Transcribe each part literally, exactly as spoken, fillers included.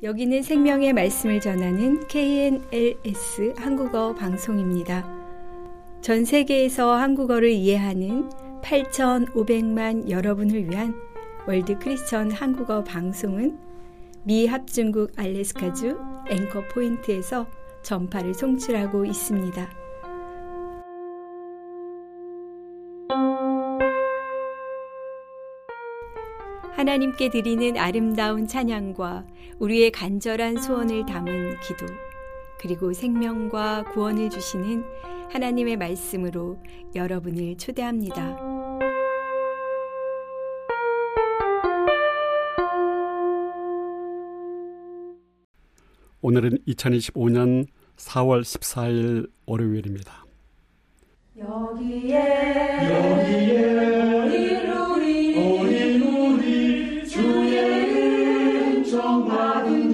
여기는 생명의 말씀을 전하는 케이엔엘에스 한국어 방송입니다. 전 세계에서 한국어를 이해하는 팔천오백만 여러분을 위한 월드 크리스천 한국어 방송은 미 합중국 알래스카주 앵커 포인트에서 전파를 송출하고 있습니다. 하나님께 드리는 아름다운 찬양과 우리의 간절한 소원을 담은 기도, 그리고 생명과 구원을 주시는 하나님의 말씀으로 여러분을 초대합니다. 오늘은 이천이십오 년 사월 십사일 월요일입니다. 여기에 여기에 우리 우리 우리 주의 은총 받은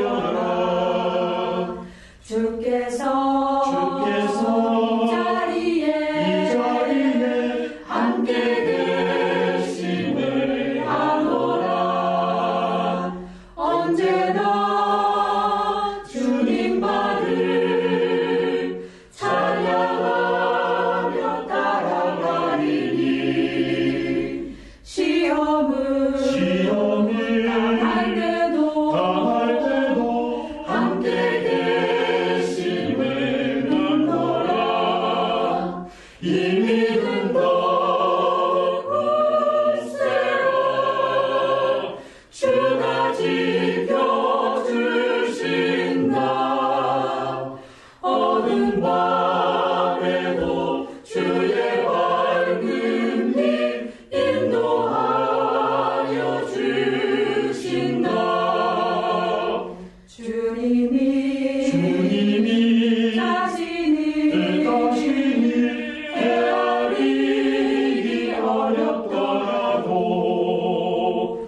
자여라. 주께서 주께서 이 자리에 이 자리에 함께 계심을 아노라. 언제나 주님 발을 찬양하며 따라가리니 시험을 시험을 당할 때도 당할 때도 함께 계심을 믿노라. 이 믿음 더욱 세워 주가 지켜주신다. 어두운 밤에도 주의 밝은 빛 인도하여 주신다. 주님이 주님이 자신이 자신이 헤아리기 어렵더라도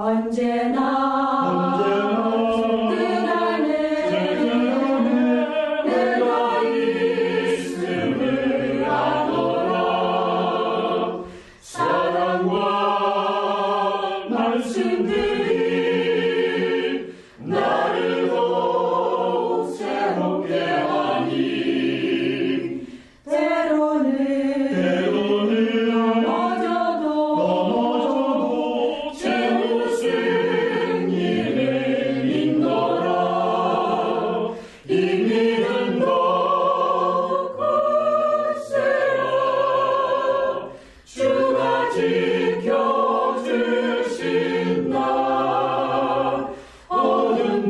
언제나 언제나 그 안에 내가 있음을 아노라. 사랑과 말씀들이 나를 더욱 새롭게 하니 때로는 때로는 넘어져도 넘어져도 제 무슨 일을 믿노라. 이 믿음 더욱 굳세라. 주가 지켜주신다. 어두운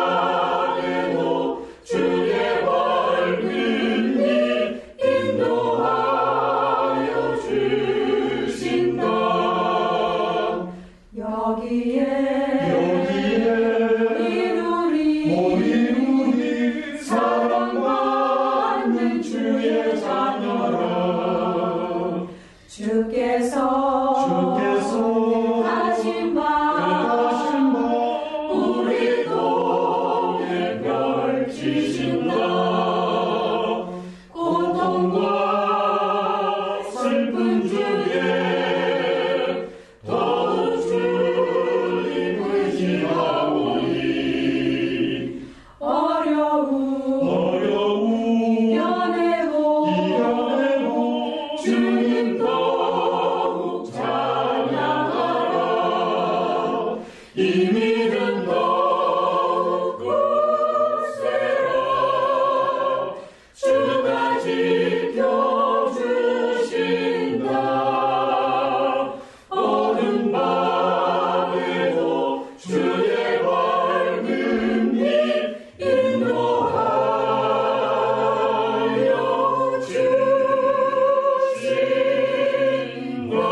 밤에도 주의 밝은 빛 인도하여 주신다. 여기에 여기에 우리 우리 사랑받는 주의 자녀라. 주께서 주께서 하신 바 우리 동에 펼치신다. 고통과 슬픈 중에 더욱 주님 의지하오니 어려움 어려움 이겨내고 이겨내고 주님 더욱 찬양하라. 이 믿음 더욱 굳세라. 주가 지켜주신다. 어두운 밤에도 주의 밝은 빛 인도하여 주신다.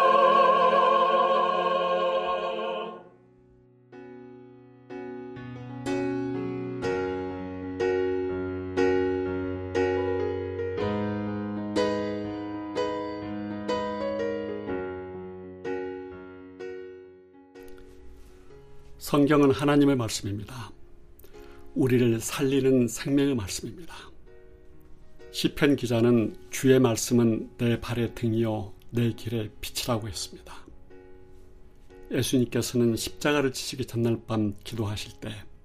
성경은 하나님의 말씀입니다. 우리를 살리는 생명의 말씀입니다. 시편 기자는 주의 말씀은 내 발의 등이요 내 길의 빛이라고 했습니다. 예수님께서는 십자가를 지시기 전날 밤 기도하실 때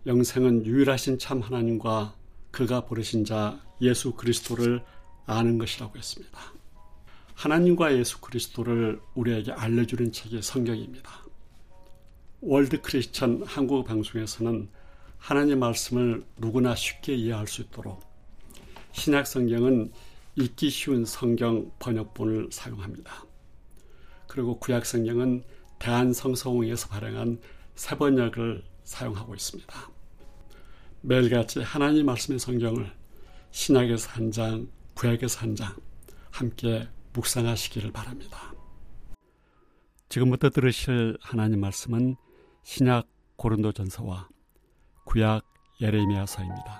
영생은 유일하신 참 하나님과 그가 부르신 자 예수 그리스도를 아는 것이라고 했습니다. 하나님과 예수 그리스도를 우리에게 알려주는 책이 성경입니다. 월드 크리스천 한국 방송에서는 하나님 말씀을 누구나 쉽게 이해할 수 있도록 신약 성경은 읽기 쉬운 성경 번역본을 사용합니다. 그리고 구약 성경은 대한성서공회에서 발행한 새 번역을 사용하고 있습니다. 매일같이 하나님 말씀의 성경을 신약에서 한 장, 구약에서 한 장 함께 묵상하시기를 바랍니다. 지금부터 들으실 하나님 말씀은 신약 고린도전서와 구약 예레미야서입니다.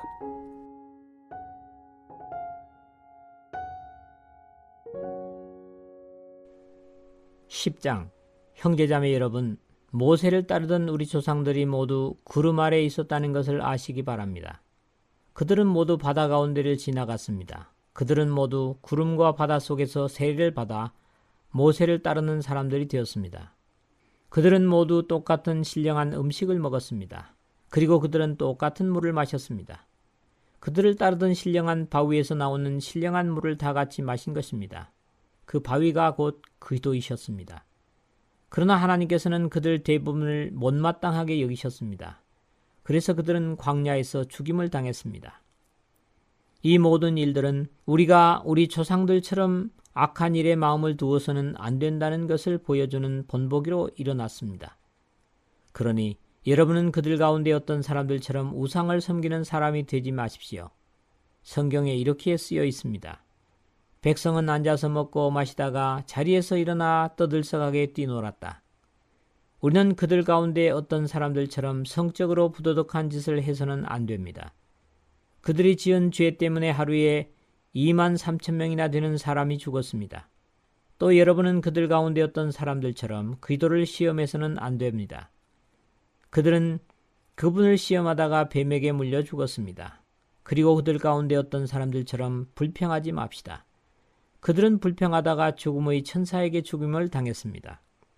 십 장. 형제자매 여러분, 모세를 따르던 우리 조상들이 모두 구름 아래에 있었다는 것을 아시기 바랍니다. 그들은 모두 바다 가운데를 지나갔습니다. 그들은 모두 구름과 바다 속에서 세례를 받아 모세를 따르는 사람들이 되었습니다. 그들은 모두 똑같은 신령한 음식을 먹었습니다. 그리고 그들은 똑같은 물을 마셨습니다. 그들을 따르던 신령한 바위에서 나오는 신령한 물을 다 같이 마신 것입니다. 그 바위가 곧 그리스도이셨습니다. 그러나 하나님께서는 그들 대부분을 못마땅하게 여기셨습니다. 그래서 그들은 광야에서 죽임을 당했습니다. 이 모든 일들은 우리가 우리 조상들처럼 악한 일에 마음을 두어서는 안 된다는 것을 보여주는 본보기로 일어났습니다. 그러니 여러분은 그들 가운데 어떤 사람들처럼 우상을 섬기는 사람이 되지 마십시오. 성경에 이렇게 쓰여 있습니다. 백성은 앉아서 먹고 마시다가 자리에서 일어나 떠들썩하게 뛰놀았다. 우리는 그들 가운데 어떤 사람들처럼 성적으로 부도덕한 짓을 해서는 안 됩니다. 그들이 지은 죄 때문에 하루에 이만 삼천 명이나 되는 사람이 죽었습니다. 또 여러분은 그들 가운데 어떤 사람들처럼 그리스도를 시험해서는 안 됩니다. 그들은 그분을 시험하다가 뱀에게 물려 죽었습니다. 그리고 그들 가운데 어떤 사람들처럼 불평하지 맙시다. 그들은 불평하다가 죽음의 천사에게 죽임을 당했습니다.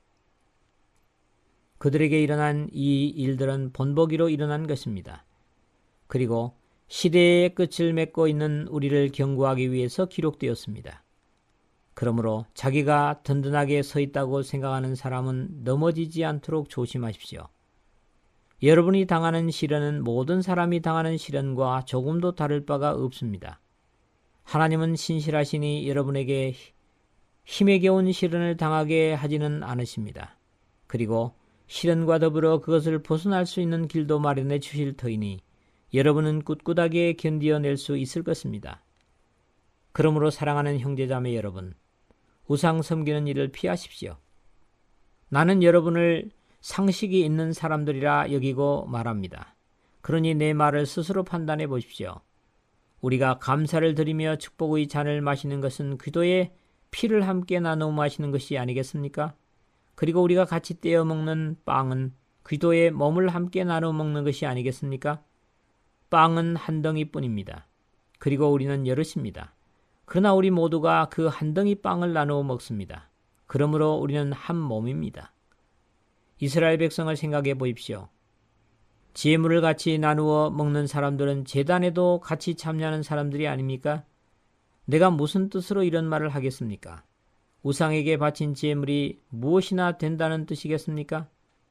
그들에게 일어난 이 일들은 본보기로 일어난 것입니다. 그리고 시대의 끝을 맺고 있는 우리를 경고하기 위해서 기록되었습니다. 그러므로 자기가 든든하게 서 있다고 생각하는 사람은 넘어지지 않도록 조심하십시오. 여러분이 당하는 시련은 모든 사람이 당하는 시련과 조금도 다를 바가 없습니다. 하나님은 신실하시니 여러분에게 힘에 겨운 시련을 당하게 하지는 않으십니다. 그리고 시련과 더불어 그것을 벗어날 수 있는 길도 마련해 주실 터이니 여러분은 꿋꿋하게 견디어낼 수 있을 것입니다. 그러므로 사랑하는 형제자매 여러분, 우상 섬기는 일을 피하십시오. 나는 여러분을 상식이 있는 사람들이라 여기고 말합니다. 그러니 내 말을 스스로 판단해 보십시오. 우리가 감사를 드리며 축복의 잔을 마시는 것은 그리스도의 피를 함께 나누어 마시는 것이 아니겠습니까? 그리고 우리가 같이 떼어 먹는 빵은 그리스도의 몸을 함께 나누어 먹는 것이 아니겠습니까? 빵은 한 덩이뿐입니다. 그리고 우리는 여럿입니다. 그러나 우리 모두가 그 한 덩이 빵을 나누어 먹습니다. 그러므로 우리는 한 몸입니다. 이스라엘 백성을 생각해 보십시오. 제물을 같이 나누어 먹는 사람들은 제단에도 같이 참여하는 사람들이 아닙니까? 내가 무슨 뜻으로 이런 말을 하겠습니까? 우상에게 바친 제물이 무엇이나 된다는 뜻이겠습니까?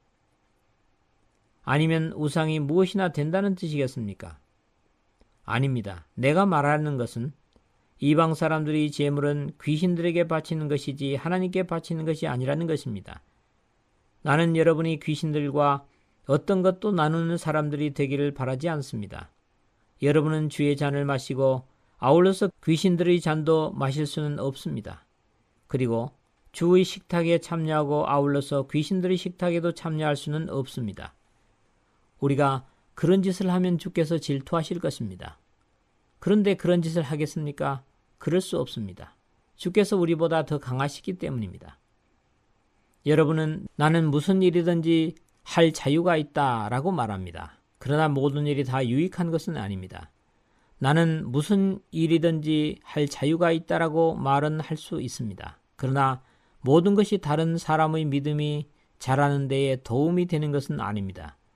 아니면 우상이 무엇이나 된다는 뜻이겠습니까? 아닙니다. 내가 말하는 것은 이방 사람들이 제물은 귀신들에게 바치는 것이지 하나님께 바치는 것이 아니라는 것입니다. 나는 여러분이 귀신들과 어떤 것도 나누는 사람들이 되기를 바라지 않습니다. 여러분은 주의 잔을 마시고 아울러서 귀신들의 잔도 마실 수는 없습니다. 그리고 주의 식탁에 참여하고 아울러서 귀신들의 식탁에도 참여할 수는 없습니다. 우리가 그런 짓을 하면 주께서 질투하실 것입니다. 그런데 그런 짓을 하겠습니까? 그럴 수 없습니다. 주께서 우리보다 더 강하시기 때문입니다. 여러분은 나는 무슨 일이든지 할 자유가 있다라고 말합니다. 그러나 모든 일이 다 유익한 것은 아닙니다. 나는 무슨 일이든지 할 자유가 있다라고 말은 할 수 있습니다. 그러나 모든 것이 다른 사람의 믿음이 자라는 데에 도움이 되는 것은 아닙니다.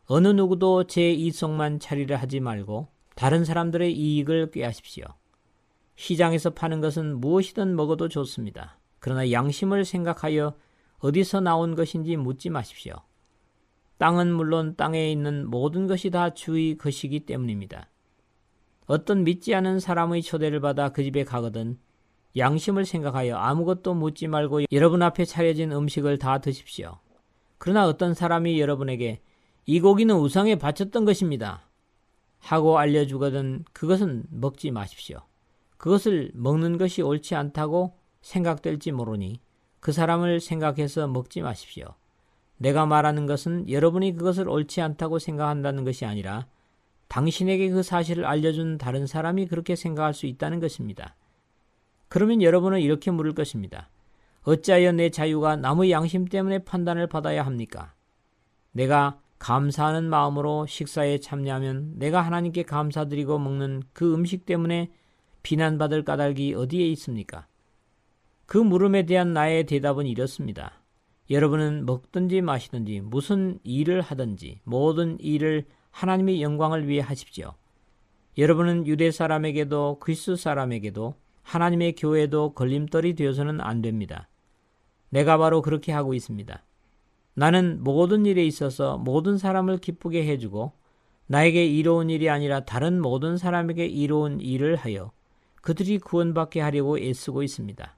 어느 누구도 제 이성만 차리려 하지 말고 다른 사람들의 이익을 꾀하십시오. 시장에서 파는 것은 무엇이든 먹어도 좋습니다. 그러나 양심을 생각하여 어디서 나온 것인지 묻지 마십시오. 땅은 물론 땅에 있는 모든 것이 다 주의 것이기 때문입니다. 어떤 믿지 않은 사람의 초대를 받아 그 집에 가거든 양심을 생각하여 아무것도 묻지 말고 여러분 앞에 차려진 음식을 다 드십시오. 그러나 어떤 사람이 여러분에게 이 고기는 우상에 바쳤던 것입니다 하고 알려주거든 그것은 먹지 마십시오. 그것을 먹는 것이 옳지 않다고 생각될지 모르니 그 사람을 생각해서 먹지 마십시오. 내가 말하는 것은 여러분이 그것을 옳지 않다고 생각한다는 것이 아니라 당신에게 그 사실을 알려준 다른 사람이 그렇게 생각할 수 있다는 것입니다. 그러면 여러분은 이렇게 물을 것입니다. 어찌하여 내 자유가 남의 양심 때문에 판단을 받아야 합니까? 내가 감사하는 마음으로 식사에 참여하면 내가 하나님께 감사드리고 먹는 그 음식 때문에 비난받을 까닭이 어디에 있습니까? 그 물음에 대한 나의 대답은 이렇습니다. 여러분은 먹든지 마시든지 무슨 일을 하든지 모든 일을 하나님의 영광을 위해 하십시오. 여러분은 유대 사람에게도 그리스 사람에게도 하나님의 교회도 걸림돌이 되어서는 안 됩니다. 내가 바로 그렇게 하고 있습니다. 나는 모든 일에 있어서 모든 사람을 기쁘게 해주고 나에게 이로운 일이 아니라 다른 모든 사람에게 이로운 일을 하여 그들이 구원받게 하려고 애쓰고 있습니다.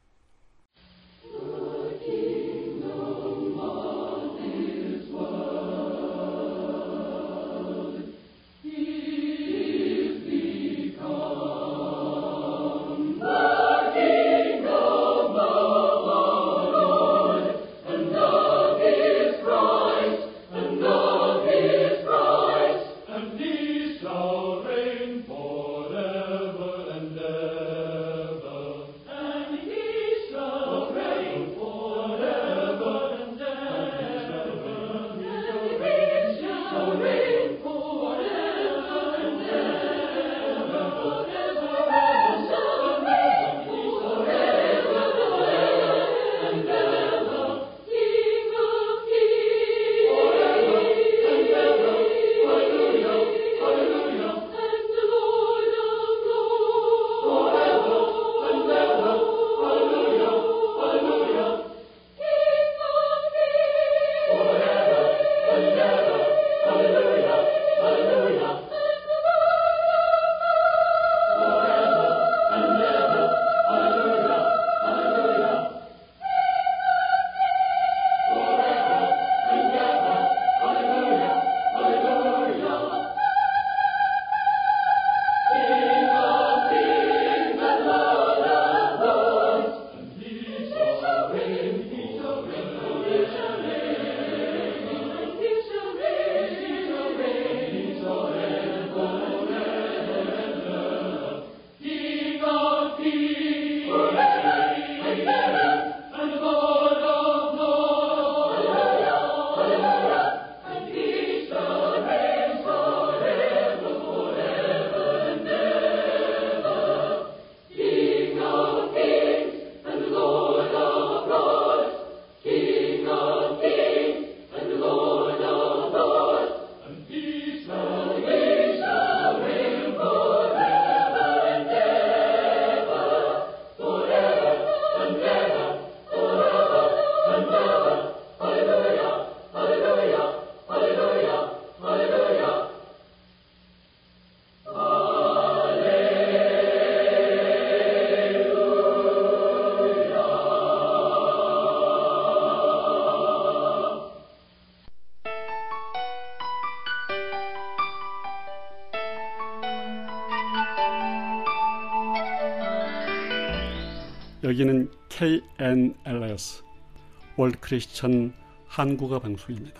여기는 케이엔엘에스 월드 크리스천 한국어 방송입니다.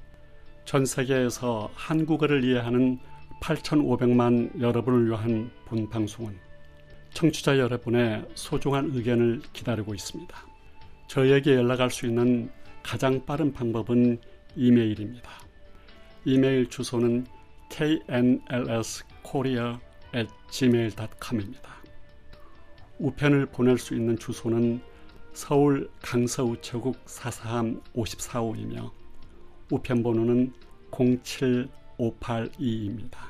전 세계에서 한국어를 이해하는 팔천오백만 여러분을 위한 본 방송은 청취자 여러분의 소중한 의견을 기다리고 있습니다. 저에게 연락할 수 있는 가장 빠른 방법은 이메일입니다. 이메일 주소는 케이엔엘에스 코리아 앳 지메일 닷 컴입니다. 우편을 보낼 수 있는 주소는 서울 강서우체국 사사함 오십사 호이며 우편번호는 공칠오팔이입니다.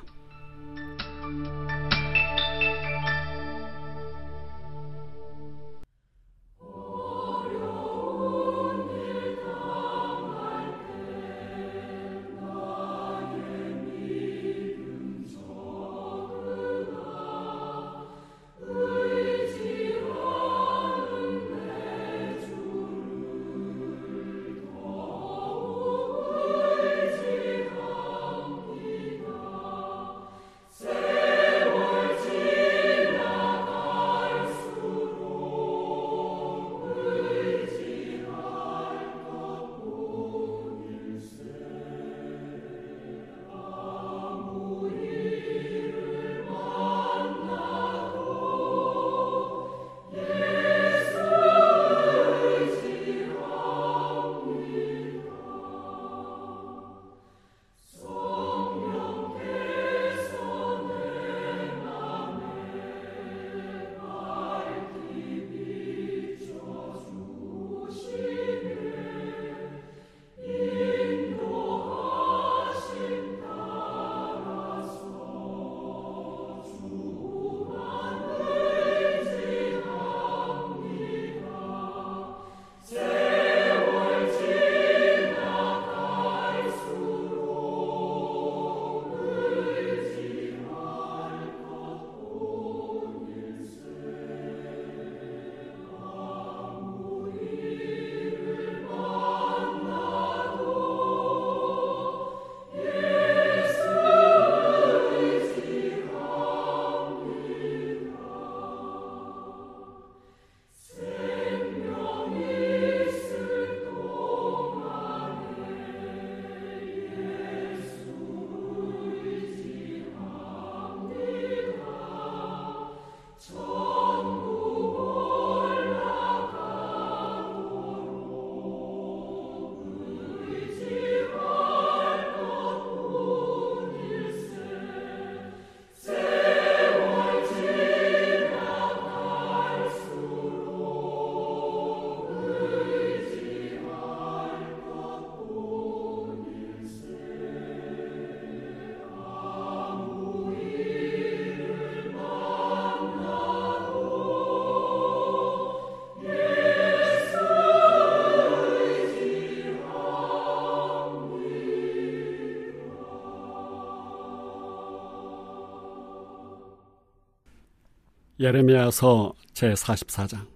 예레미야서 제사십사 장.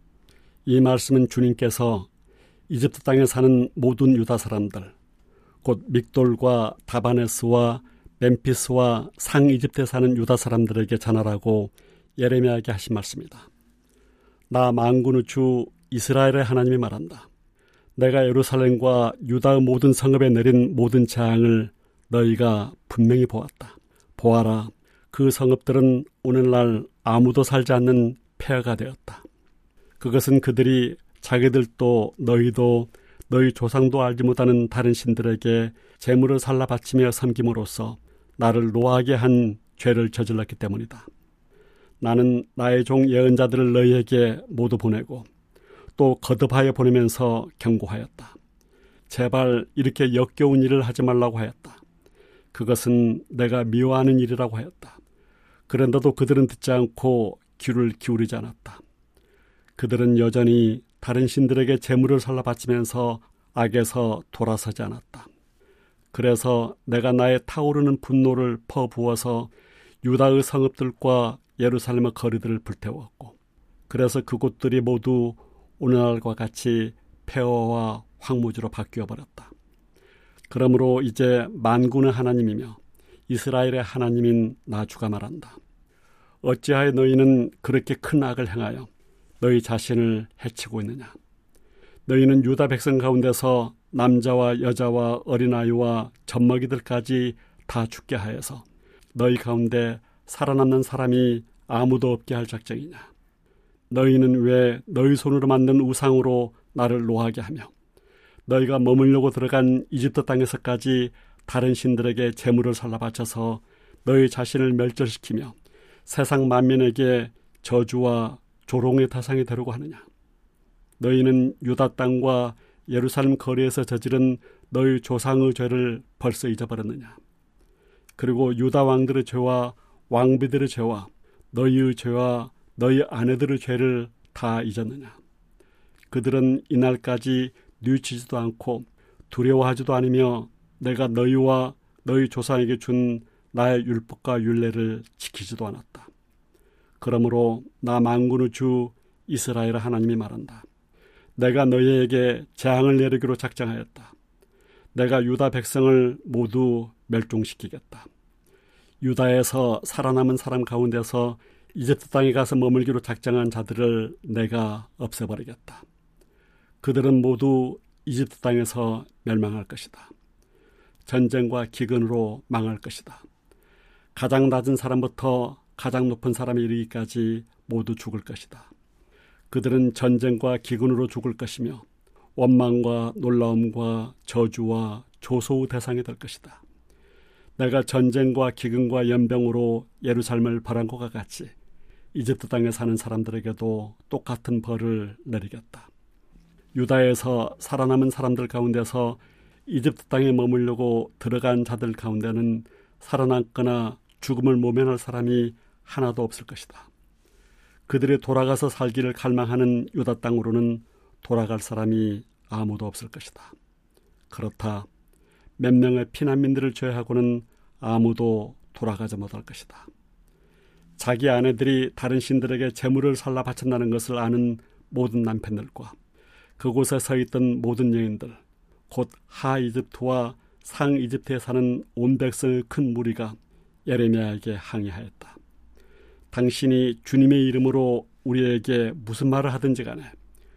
이 말씀은 주님께서 이집트 땅에 사는 모든 유다 사람들, 곧 믹돌과 다바네스와 멤피스와 상이집트에 사는 유다 사람들에게 전하라고 예레미야에게 하신 말씀이다. 나 만군의 주 이스라엘의 하나님이 말한다. 내가 예루살렘과 유다의 모든 성읍에 내린 모든 재앙을 너희가 분명히 보았다. 보아라, 그 성읍들은 오늘날 아무도 살지 않는 폐허가 되었다. 그것은 그들이 자기들도 너희도 너희 조상도 알지 못하는 다른 신들에게 제물을 살라 바치며 섬김으로써 나를 노하게 한 죄를 저질렀기 때문이다. 나는 나의 종 예언자들을 너희에게 모두 보내고 또 거듭하여 보내면서 경고하였다. 제발 이렇게 역겨운 일을 하지 말라고 하였다. 그것은 내가 미워하는 일이라고 하였다. 그런데도 그들은 듣지 않고 귀를 기울이지 않았다. 그들은 여전히 다른 신들에게 제물을 살라 바치면서 악에서 돌아서지 않았다. 그래서 내가 나의 타오르는 분노를 퍼부어서 유다의 성읍들과 예루살렘의 거리들을 불태웠고, 그래서 그곳들이 모두 오늘날과 같이 폐허와 황무지로 바뀌어버렸다. 그러므로 이제 만군의 하나님이며 이스라엘의 하나님인 나 주가 말한다. 어찌하여 너희는 그렇게 큰 악을 행하여 너희 자신을 해치고 있느냐? 너희는 유다 백성 가운데서 남자와 여자와 어린아이와 젖먹이들까지 다 죽게 하여서 너희 가운데 살아남는 사람이 아무도 없게 할 작정이냐? 너희는 왜 너희 손으로 만든 우상으로 나를 노하게 하며 너희가 머물려고 들어간 이집트 땅에서까지 다른 신들에게 제물을 살라 바쳐서 너희 자신을 멸절시키며 세상 만민에게 저주와 조롱의 대상이 되려고 하느냐? 너희는 유다 땅과 예루살렘 거리에서 저지른 너희 조상의 죄를 벌써 잊어버렸느냐? 그리고 유다 왕들의 죄와 왕비들의 죄와 너희의 죄와 너희 아내들의 죄를 다 잊었느냐? 그들은 이날까지 뉘치지도 않고 두려워하지도 않으며 내가 너희와 너희 조상에게 준 나의 율법과 율례를 지키지도 않았다. 그러므로 나 만군의 주 이스라엘 하나님이 말한다. 내가 너희에게 재앙을 내리기로 작정하였다. 내가 유다 백성을 모두 멸종시키겠다. 유다에서 살아남은 사람 가운데서 이집트 땅에 가서 머물기로 작정한 자들을 내가 없애버리겠다. 그들은 모두 이집트 땅에서 멸망할 것이다. 전쟁과 기근으로 망할 것이다. 가장 낮은 사람부터 가장 높은 사람에 이르기까지 모두 죽을 것이다. 그들은 전쟁과 기근으로 죽을 것이며 원망과 놀라움과 저주와 조소의 대상이 될 것이다. 내가 전쟁과 기근과 연병으로 예루살렘을 벌한 것과 같이 이집트 땅에 사는 사람들에게도 똑같은 벌을 내리겠다. 유다에서 살아남은 사람들 가운데서 이집트 땅에 머물려고 들어간 자들 가운데는 살아남거나 죽음을 모면할 사람이 하나도 없을 것이다. 그들이 돌아가서 살기를 갈망하는 유다 땅으로는 돌아갈 사람이 아무도 없을 것이다. 그렇다. 몇 명의 피난민들을 제외하고는 아무도 돌아가지 못할 것이다. 자기 아내들이 다른 신들에게 재물을 살라 바친다는 것을 아는 모든 남편들과 그곳에 서 있던 모든 여인들, 곧 하이집트와 상이집트에 사는 온 백성의 큰 무리가 예레미야에게 항의하였다. 당신이 주님의 이름으로 우리에게 무슨 말을 하든지 간에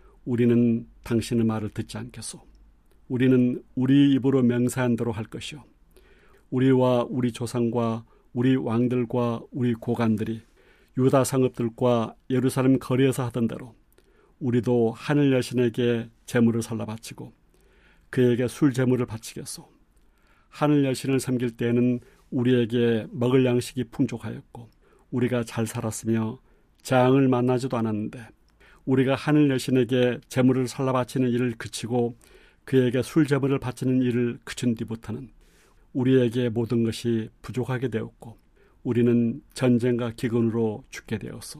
우리는 당신의 말을 듣지 않겠소. 우리는 우리 입으로 맹세한 대로 할 것이요. 우리와 우리 조상과 우리 왕들과 우리 고관들이 유다 상급들과 예루살렘 거리에서 하던 대로 우리도 하늘 여신에게 제물을 살라 바치고 그에게 술 제물을 바치겠소. 하늘 여신을 섬길 때에는 우리에게 먹을 양식이 풍족하였고 우리가 잘 살았으며 재앙을 만나지도 않았는데 우리가 하늘 여신에게 제물을 살라 바치는 일을 그치고 그에게 술 제물을 바치는 일을 그친 뒤부터는 우리에게 모든 것이 부족하게 되었고 우리는 전쟁과 기근으로 죽게 되었소.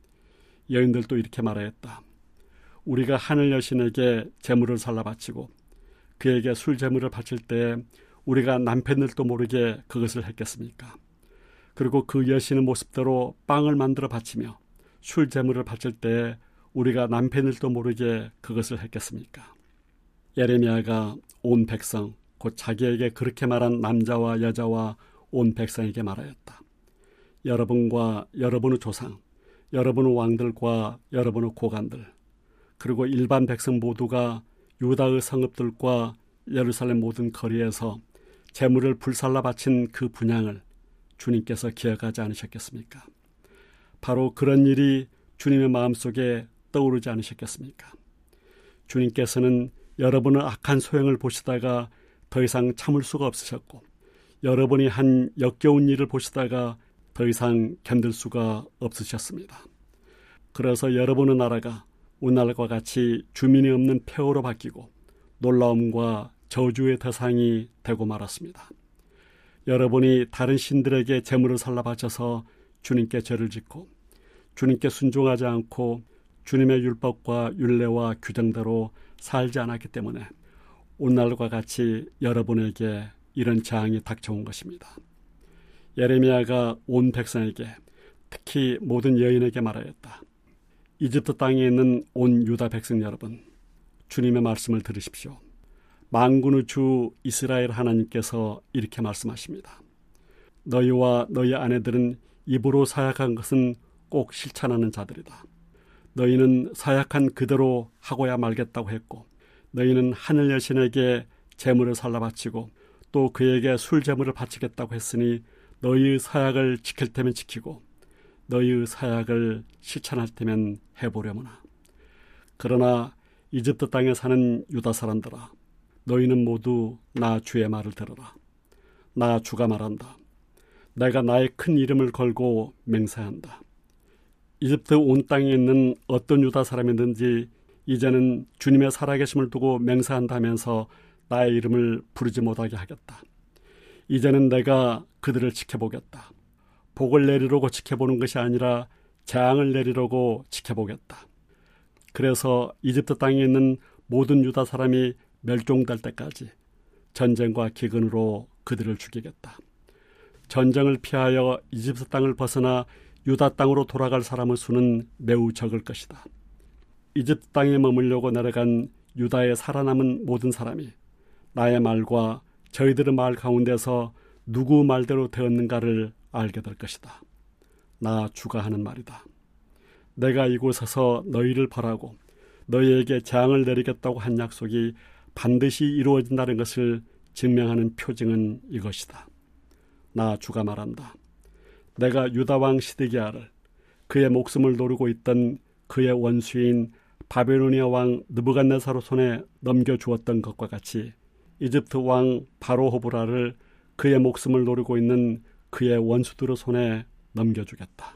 여인들도 이렇게 말하였다. 우리가 하늘 여신에게 제물을 살라 바치고 그에게 술 제물을 바칠 때 우리가 남편들도 모르게 그것을 했겠습니까? 그리고 그 여신의 모습대로 빵을 만들어 바치며 술 제물을 바칠 때 우리가 남편들도 모르게 그것을 했겠습니까? 예레미야가 온 백성 곧 자기에게 그렇게 말한 남자와 여자와 온 백성에게 말하였다. 여러분과 여러분의 조상, 여러분의 왕들과 여러분의 고관들, 그리고 일반 백성 모두가 유다의 성읍들과 예루살렘 모든 거리에서 제물을 불살라 바친 그 분향을 주님께서 기억하지 않으셨겠습니까? 바로 그런 일이 주님의 마음속에 떠오르지 않으셨겠습니까? 주님께서는 여러분의 악한 소행을 보시다가 더 이상 참을 수가 없으셨고 여러분이 한 역겨운 일을 보시다가 더 이상 견딜 수가 없으셨습니다. 그래서 여러분의 나라가 오늘날과 같이 주민이 없는 폐허로 바뀌고 놀라움과 저주의 대상이 되고 말았습니다. 여러분이 다른 신들에게 제물을 살라 바쳐서 주님께 죄를 짓고 주님께 순종하지 않고 주님의 율법과 율례와 규정대로 살지 않았기 때문에 오늘날과 같이 여러분에게 이런 재앙이 닥쳐온 것입니다. 예레미야가 온 백성에게 특히 모든 여인에게 말하였다. 이집트 땅에 있는 온 유다 백성 여러분, 주님의 말씀을 들으십시오. 만군의 주 이스라엘 하나님께서 이렇게 말씀하십니다. 너희와 너희 아내들은 입으로 사약한 것은 꼭 실천하는 자들이다. 너희는 사약한 그대로 하고야 말겠다고 했고 너희는 하늘 여신에게 제물을 살라 바치고 또 그에게 술 제물을 바치겠다고 했으니 너희의 사약을 지킬 테면 지키고 너희의 사약을 실천할 테면 해보려무나. 그러나 이집트 땅에 사는 유다 사람들아, 너희는 모두 나 주의 말을 들어라. 나 주가 말한다. 내가 나의 큰 이름을 걸고 맹세한다. 이집트 온 땅에 있는 어떤 유다 사람이든지 이제는 주님의 살아계심을 두고 맹세한다면서 나의 이름을 부르지 못하게 하겠다. 이제는 내가 그들을 지켜보겠다. 복을 내리려고 지켜보는 것이 아니라 재앙을 내리려고 지켜보겠다. 그래서 이집트 땅에 있는 모든 유다 사람이 멸종될 때까지 전쟁과 기근으로 그들을 죽이겠다. 전쟁을 피하여 이집트 땅을 벗어나 유다 땅으로 돌아갈 사람의 수는 매우 적을 것이다. 이집트 땅에 머물려고 내려간 유다에 살아남은 모든 사람이 나의 말과 저희들의 말 가운데서 누구 말대로 되었는가를 알게 될 것이다. 나 주가 하는 말이다. 내가 이곳에서 너희를 벌하고 너희에게 재앙을 내리겠다고 한 약속이 반드시 이루어진다는 것을 증명하는 표징은 이것이다. 나 주가 말한다. 내가 유다 왕 시드기야를 그의 목숨을 노리고 있던 그의 원수인 바벨로니아 왕 느부갓네살 손에 넘겨주었던 것과 같이 이집트 왕 바로호브라를 그의 목숨을 노리고 있는 그의 원수들의 손에 넘겨주겠다.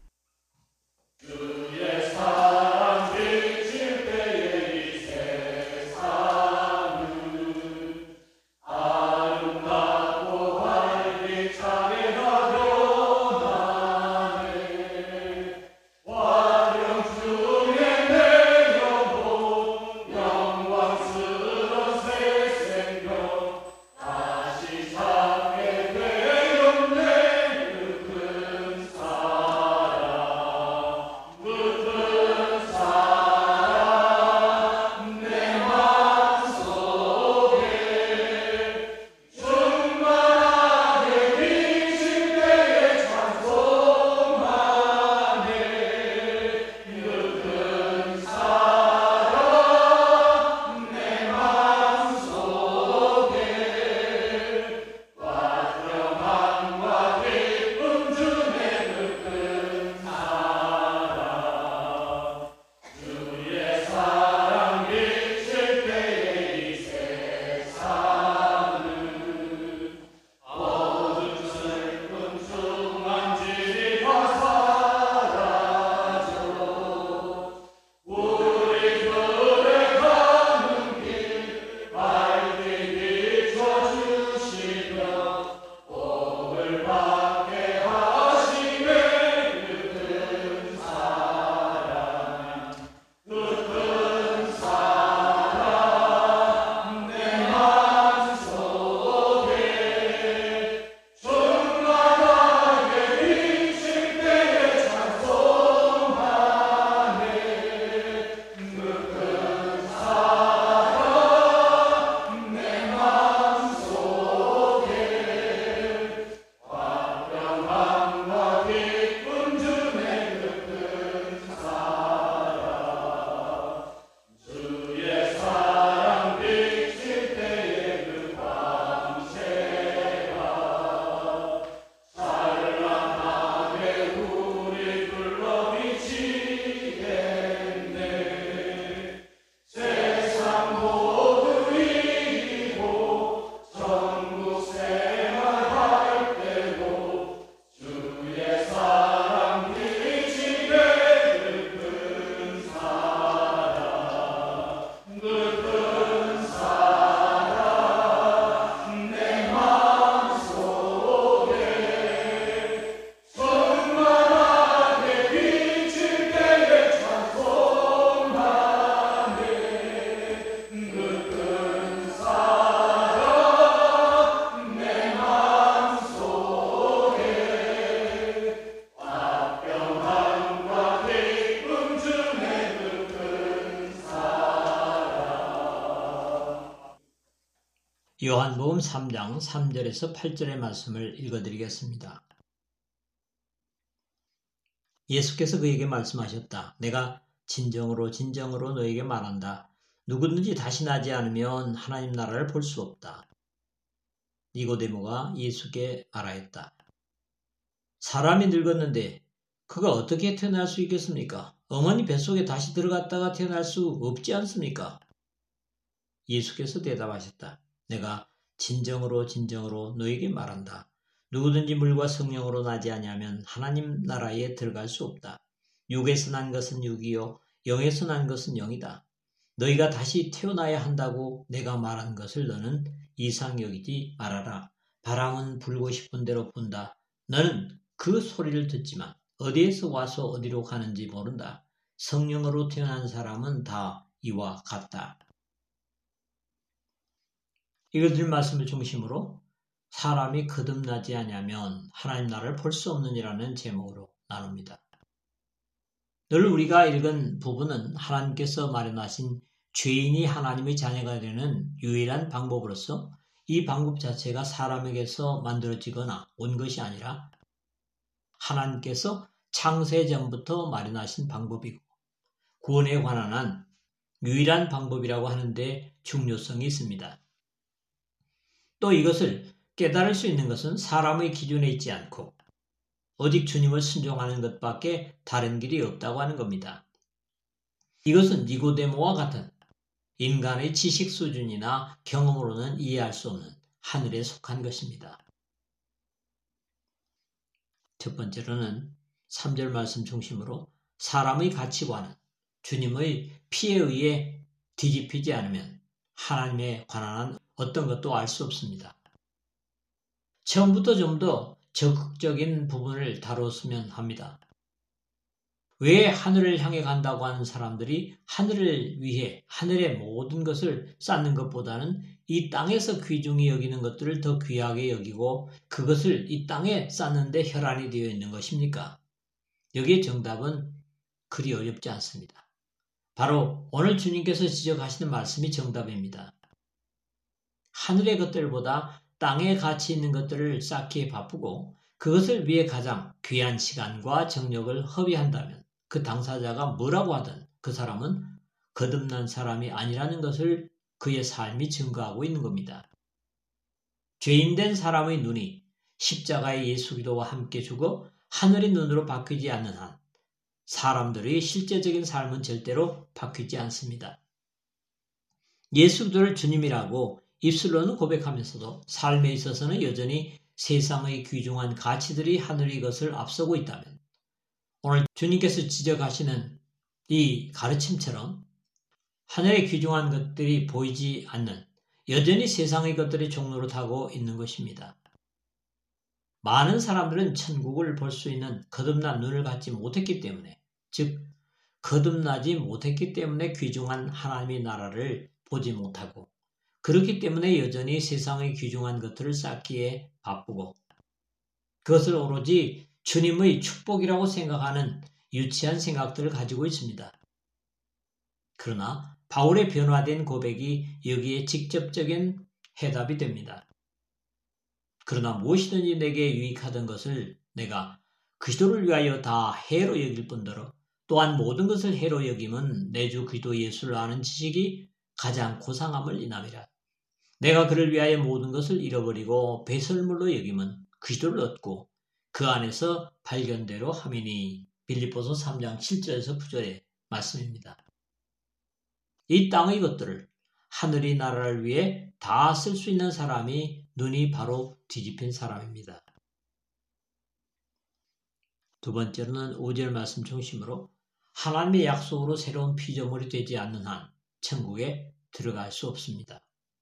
요한복음 삼 장 삼 절에서 팔 절의 말씀을 읽어드리겠습니다. 예수께서 그에게 말씀하셨다. 내가 진정으로 진정으로 너에게 말한다. 누구든지 다시 나지 않으면 하나님 나라를 볼 수 없다. 니고데모가 예수께 말하였다. 사람이 늙었는데 그가 어떻게 태어날 수 있겠습니까? 어머니 뱃속에 다시 들어갔다가 태어날 수 없지 않습니까? 예수께서 대답하셨다. 내가 진정으로 진정으로 너에게 말한다. 누구든지 물과 성령으로 나지 아니하면 하나님 나라에 들어갈 수 없다. 육에서 난 것은 육이요 영에서 난 것은 영이다. 너희가 다시 태어나야 한다고 내가 말한 것을 너는 이상 여기지 말아라. 바람은 불고 싶은 대로 분다. 너는 그 소리를 듣지만 어디에서 와서 어디로 가는지 모른다. 성령으로 태어난 사람은 다 이와 같다. 이것들 말씀을 중심으로 사람이 거듭나지 않으면 하나님 나라를 볼 수 없느니라는 제목으로 나눕니다. 늘 우리가 읽은 부분은 하나님께서 마련하신 죄인이 하나님의 자녀가 되는 유일한 방법으로서 이 방법 자체가 사람에게서 만들어지거나 온 것이 아니라 하나님께서 창세 전부터 마련하신 방법이고 구원에 관한 한 유일한 방법이라고 하는데 중요성이 있습니다. 또 이것을 깨달을 수 있는 것은 사람의 기준에 있지 않고 오직 주님을 순종하는 것밖에 다른 길이 없다고 하는 겁니다. 이것은 니고데모와 같은 인간의 지식 수준이나 경험으로는 이해할 수 없는 하늘에 속한 것입니다. 첫 번째로는 삼 절 말씀 중심으로 사람의 가치관은 주님의 피에 의해 뒤집히지 않으면 하나님에 관한 어떤 것도 알 수 없습니다. 처음부터 좀 더 적극적인 부분을 다뤘으면 합니다. 왜 하늘을 향해 간다고 하는 사람들이 하늘을 위해 하늘의 모든 것을 쌓는 것보다는 이 땅에서 귀중히 여기는 것들을 더 귀하게 여기고 그것을 이 땅에 쌓는데 혈안이 되어 있는 것입니까? 여기에 정답은 그리 어렵지 않습니다. 바로 오늘 주님께서 지적하시는 말씀이 정답입니다. 하늘의 것들보다 땅에 가치 있는 것들을 쌓기에 바쁘고 그것을 위해 가장 귀한 시간과 정력을 허비한다면 그 당사자가 뭐라고 하든 그 사람은 거듭난 사람이 아니라는 것을 그의 삶이 증거하고 있는 겁니다. 죄인된 사람의 눈이 십자가의 예수 그리스도와 함께 죽어 하늘의 눈으로 바뀌지 않는 한 사람들의 실제적인 삶은 절대로 바뀌지 않습니다. 예수 그리스도를 주님이라고 입술로는 고백하면서도 삶에 있어서는 여전히 세상의 귀중한 가치들이 하늘의 것을 앞서고 있다면 오늘 주님께서 지적하시는 이 가르침처럼 하늘의 귀중한 것들이 보이지 않는 여전히 세상의 것들이 종로를 타고 있는 것입니다. 많은 사람들은 천국을 볼 수 있는 거듭난 눈을 갖지 못했기 때문에 즉 거듭나지 못했기 때문에 귀중한 하나님의 나라를 보지 못하고 그렇기 때문에 여전히 세상의 귀중한 것들을 쌓기에 바쁘고 그것을 오로지 주님의 축복이라고 생각하는 유치한 생각들을 가지고 있습니다. 그러나 바울의 변화된 고백이 여기에 직접적인 해답이 됩니다. 그러나 무엇이든지 내게 유익하던 것을 내가 그리스도를 위하여 다 해로 여길 뿐더러 또한 모든 것을 해로 여김은 내 주 그리스도 예수를 아는 지식이 가장 고상함을 인함이라. 내가 그를 위하여 모든 것을 잃어버리고 배설물로 여김은 그리스도를 얻고 그 안에서 발견대로 함이니. 빌립보서 삼 장 칠 절에서 구 절의 말씀입니다. 이 땅의 것들을 하늘의 나라를 위해 다 쓸 수 있는 사람이 눈이 바로 뒤집힌 사람입니다. 두 번째로는 오 절 말씀 중심으로 하나님의 약속으로 새로운 피조물이 되지 않는 한 천국에 들어갈 수 없습니다.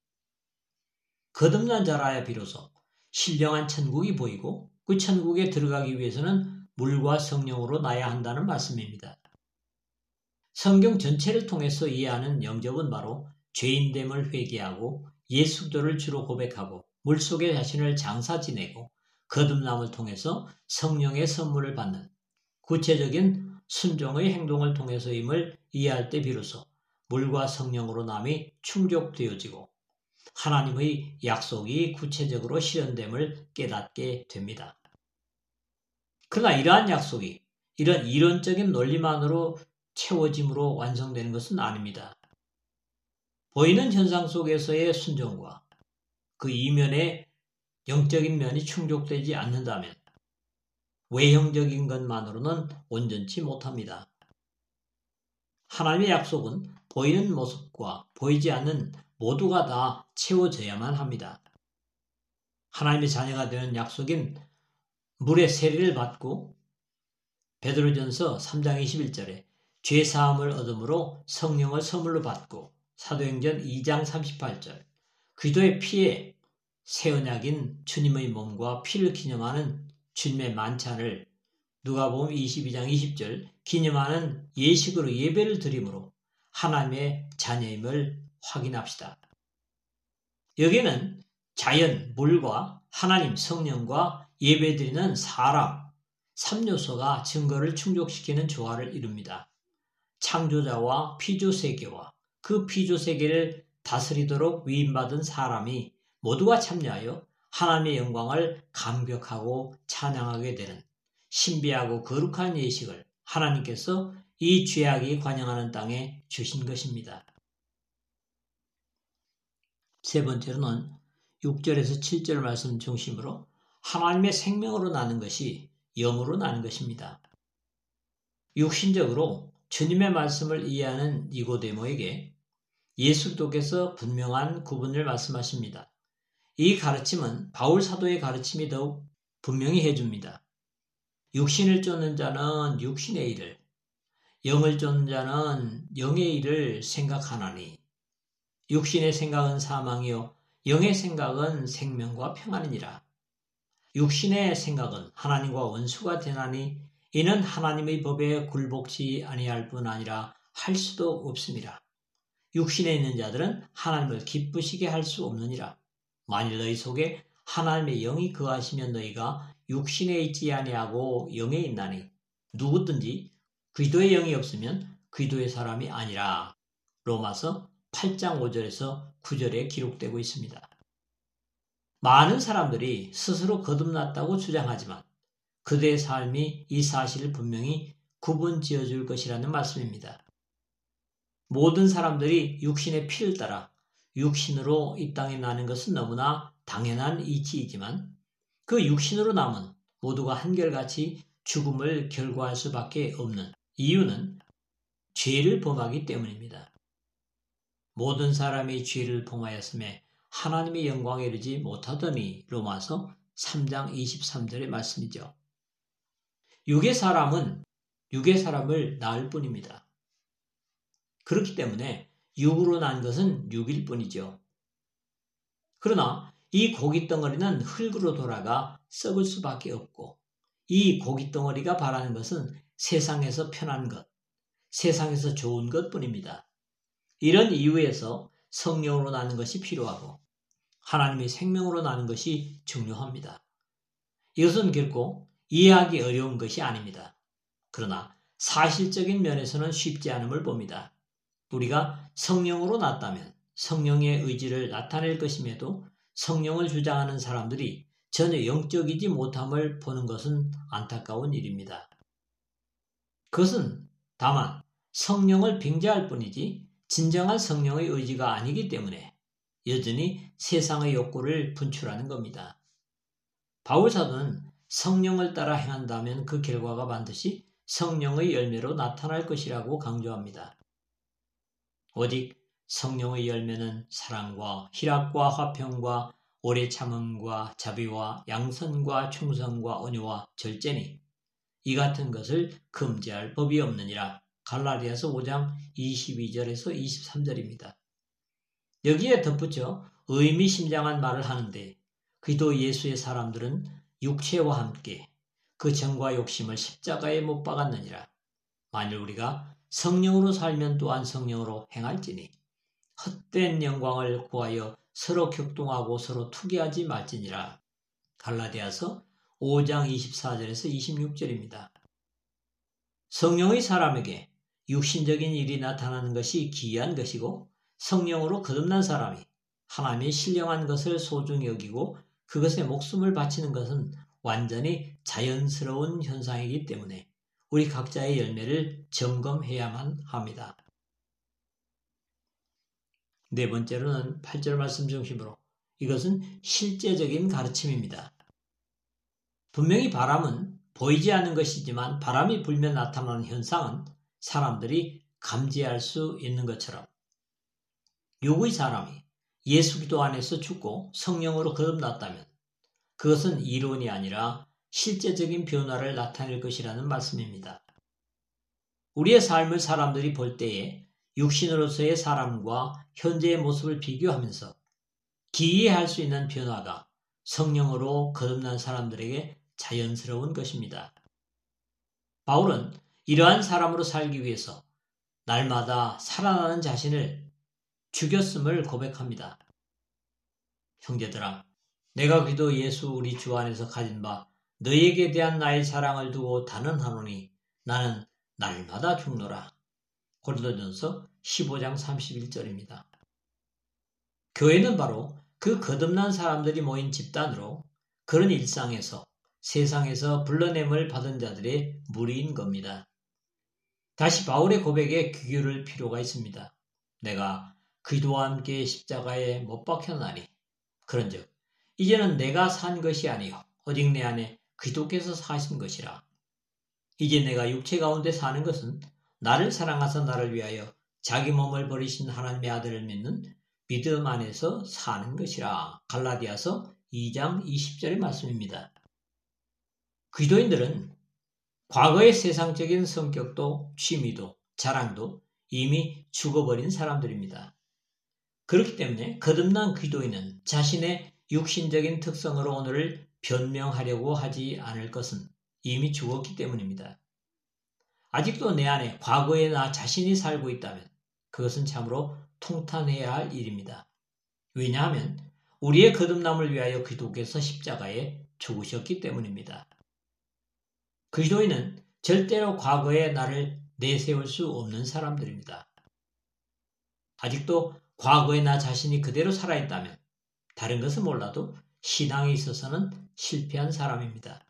거듭난 자라야 비로소 신령한 천국이 보이고 그 천국에 들어가기 위해서는 물과 성령으로 나야 한다는 말씀입니다. 성경 전체를 통해서 이해하는 영접은 바로 죄인됨을 회개하고 예수 그리스도를 주로 고백하고 물속에 자신을 장사 지내고 거듭남을 통해서 성령의 선물을 받는 구체적인 순종의 행동을 통해서임을 이해할 때 비로소 물과 성령으로 남이 충족되어지고 하나님의 약속이 구체적으로 실현됨을 깨닫게 됩니다. 그러나 이러한 약속이 이런 이론적인 논리만으로 채워짐으로 완성되는 것은 아닙니다. 보이는 현상 속에서의 순종과 그 이면의 영적인 면이 충족되지 않는다면 외형적인 것만으로는 온전치 못합니다. 하나님의 약속은 보이는 모습과 보이지 않는 모두가 다 채워져야만 합니다. 하나님의 자녀가 되는 약속인 물의 세례를 받고 베드로전서 삼 장 이십일 절에 죄사함을 얻음으로 성령을 선물로 받고 사도행전 이 장 삼십팔 절 그리스도의 피에 새 언약인 주님의 몸과 피를 기념하는 주님의 만찬을 누가복음 이십이 장 이십 절 기념하는 예식으로 예배를 드림으로 하나님의 자녀임을 확인합시다. 여기는 자연, 물과 하나님, 성령과 예배드리는 사람, 삼 요소가 증거를 충족시키는 조화를 이룹니다. 창조자와 피조세계와 그 피조세계를 다스리도록 위임받은 사람이 모두가 참여하여 하나님의 영광을 감격하고 찬양하게 되는 신비하고 거룩한 예식을 하나님께서 이 죄악이 관영하는 땅에 주신 것입니다. 세 번째로는 육 절에서 칠 절 말씀 중심으로 하나님의 생명으로 나는 것이 영으로 나는 것입니다. 육신적으로 주님의 말씀을 이해하는 니고데모에게 예수께서 분명한 구분을 말씀하십니다. 이 가르침은 바울 사도의 가르침이 더욱 분명히 해줍니다. 육신을 쫓는 자는 육신의 일을, 영을 쫓는 자는 영의 일을 생각하나니 육신의 생각은 사망이요 영의 생각은 생명과 평안이니라. 육신의 생각은 하나님과 원수가 되나니 이는 하나님의 법에 굴복치 아니할 뿐 아니라 할 수도 없음이라. 육신에 있는 자들은 하나님을 기쁘시게 할 수 없느니라. 만일 너희 속에 하나님의 영이 거하시면 너희가 육신에 있지 아니하고 영에 있나니 누구든지 그리스도의 영이 없으면 그리스도의 사람이 아니라. 로마서 팔 장 오 절에서 구 절에 기록되고 있습니다. 많은 사람들이 스스로 거듭났다고 주장하지만 그들의 삶이 이 사실을 분명히 구분 지어줄 것이라는 말씀입니다. 모든 사람들이 육신의 피를 따라 육신으로 이 땅에 나는 것은 너무나 당연한 이치이지만 그 육신으로 남은 모두가 한결같이 죽음을 결과할 수밖에 없는 이유는 죄를 범하기 때문입니다. 모든 사람이 죄를 범하였음에 하나님의 영광에 이르지 못하더니 로마서 삼 장 이십삼 절의 말씀이죠. 육의 사람은 육의 사람을 낳을 뿐입니다. 그렇기 때문에 육으로 난 것은 육일 뿐이죠. 그러나 이 고깃덩어리는 흙으로 돌아가 썩을 수밖에 없고 이 고깃덩어리가 바라는 것은 세상에서 편한 것, 세상에서 좋은 것뿐입니다. 이런 이유에서 성령으로 나는 것이 필요하고 하나님의 생명으로 나는 것이 중요합니다. 이것은 결코 이해하기 어려운 것이 아닙니다. 그러나 사실적인 면에서는 쉽지 않음을 봅니다. 우리가 성령으로 났다면 성령의 의지를 나타낼 것임에도 성령을 주장하는 사람들이 전혀 영적이지 못함을 보는 것은 안타까운 일입니다. 그것은 다만 성령을 빙자할 뿐이지 진정한 성령의 의지가 아니기 때문에 여전히 세상의 욕구를 분출하는 겁니다. 바울 사도는 성령을 따라 행한다면 그 결과가 반드시 성령의 열매로 나타날 것이라고 강조합니다. 오직 성령의 열매는 사랑과 희락과 화평과 오래 참음과 자비와 양선과 충성과 온유와 절제니 이 같은 것을 금지할 법이 없느니라. 갈라디아서 오 장 이십이 절에서 이십삼 절입니다. 여기에 덧붙여 의미심장한 말을 하는데 그리스도 예수의 사람들은 육체와 함께 그 정과 욕심을 십자가에 못 박았느니라. 만일 우리가 성령으로 살면 또한 성령으로 행할지니 헛된 영광을 구하여 서로 격동하고 서로 투기하지 말지니라. 갈라디아서 오 장 이십사 절에서 이십육 절입니다. 성령의 사람에게 육신적인 일이 나타나는 것이 기이한 것이고 성령으로 거듭난 사람이 하나님의 신령한 것을 소중히 여기고 그것에 목숨을 바치는 것은 완전히 자연스러운 현상이기 때문에 우리 각자의 열매를 점검해야만 합니다. 네 번째로는 팔 절 말씀 중심으로 이것은 실제적인 가르침입니다. 분명히 바람은 보이지 않는 것이지만 바람이 불면 나타나는 현상은 사람들이 감지할 수 있는 것처럼 육의 사람이 예수 그리스도 안에서 죽고 성령으로 거듭났다면 그것은 이론이 아니라 실제적인 변화를 나타낼 것이라는 말씀입니다. 우리의 삶을 사람들이 볼 때에 육신으로서의 사람과 현재의 모습을 비교하면서 기이해할 수 있는 변화가 성령으로 거듭난 사람들에게 자연스러운 것입니다. 바울은 이러한 사람으로 살기 위해서 날마다 살아나는 자신을 죽였음을 고백합니다. 형제들아, 내가 그리스도 예수 우리 주 안에서 가진 바 너희에게 대한 나의 사랑을 두고 단언하노니 나는 날마다 죽노라. 고린도전서 십오 장 삼십일 절입니다. 교회는 바로 그 거듭난 사람들이 모인 집단으로 그런 일상에서 세상에서 불러냄을 받은 자들의 무리인 겁니다. 다시 바울의 고백에 귀 기울일 필요가 있습니다. 내가 그리스도와 함께 십자가에 못 박혔나니 그런즉 이제는 내가 산 것이 아니요 오직 내 안에 그리스도께서 사신 것이라. 이제 내가 육체 가운데 사는 것은 나를 사랑하사 나를 위하여 자기 몸을 버리신 하나님의 아들을 믿는 믿음 안에서 사는 것이라. 갈라디아서 이 장 이십 절의 말씀입니다. 그리스도인들은 과거의 세상적인 성격도 취미도 자랑도 이미 죽어버린 사람들입니다. 그렇기 때문에 거듭난 그리스도인은 자신의 육신적인 특성으로 오늘을 변명하려고 하지 않을 것은 이미 죽었기 때문입니다. 아직도 내 안에 과거의 나 자신이 살고 있다면 그것은 참으로 통탄해야 할 일입니다. 왜냐하면 우리의 거듭남을 위하여 그리스도께서 십자가에 죽으셨기 때문입니다. 그리스도인은 절대로 과거의 나를 내세울 수 없는 사람들입니다. 아직도 과거의 나 자신이 그대로 살아있다면 다른 것은 몰라도 신앙에 있어서는 실패한 사람입니다.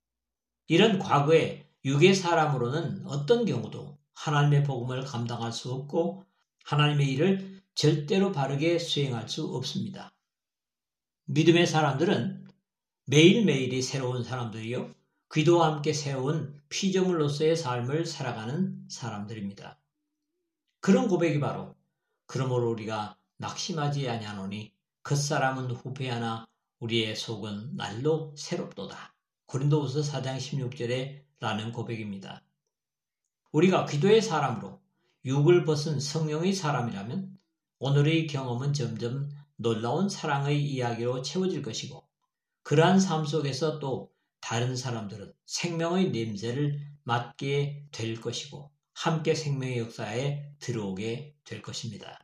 이런 과거의 육의 사람으로는 어떤 경우도 하나님의 복음을 감당할 수 없고 하나님의 일을 절대로 바르게 수행할 수 없습니다. 믿음의 사람들은 매일매일이 새로운 사람들이요 그리스도와 함께 새로운 피조물로서의 삶을 살아가는 사람들입니다. 그런 고백이 바로 그러므로 우리가 낙심하지 아니하노니 겉사람은 후패하나 우리의 속은 날로 새롭도다. 고린도후서 사 장 십육 절에 라는 고백입니다. 우리가 기도의 사람으로 육을 벗은 성령의 사람이라면 오늘의 경험은 점점 놀라운 사랑의 이야기로 채워질 것이고 그러한 삶 속에서 또 다른 사람들은 생명의 냄새를 맡게 될 것이고 함께 생명의 역사에 들어오게 될 것입니다.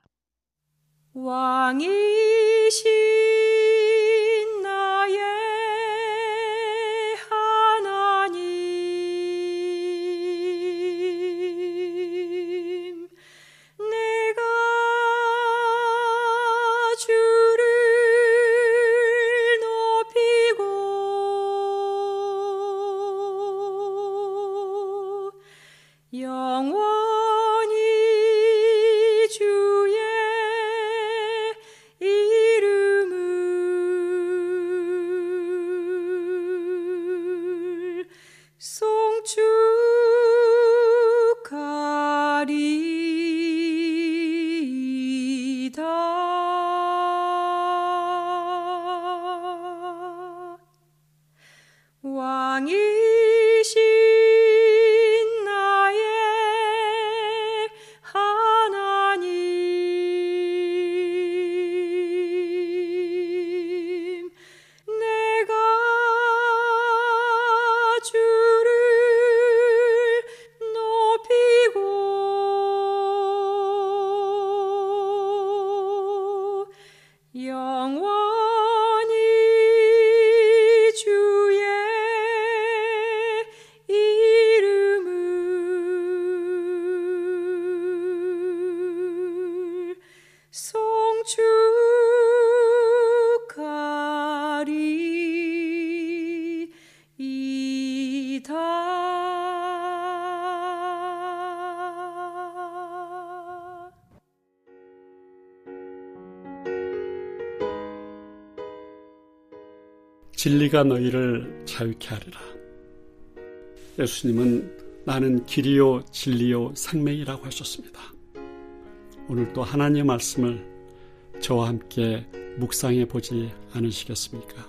왕이신 나의 하나님, 내가 주를 높이고 영원히 주의 이름을 송축하리이다. 왕이신 나의 하나님, 내가 주를 높이고 영원히 주의 이름을 송축하리이다. 진리가 너희를 자유케 하리라. 예수님은 나는 길이요 진리요 생명이라고 하셨습니다. 오늘도 하나님의 말씀을 저와 함께 묵상해 보지 않으시겠습니까?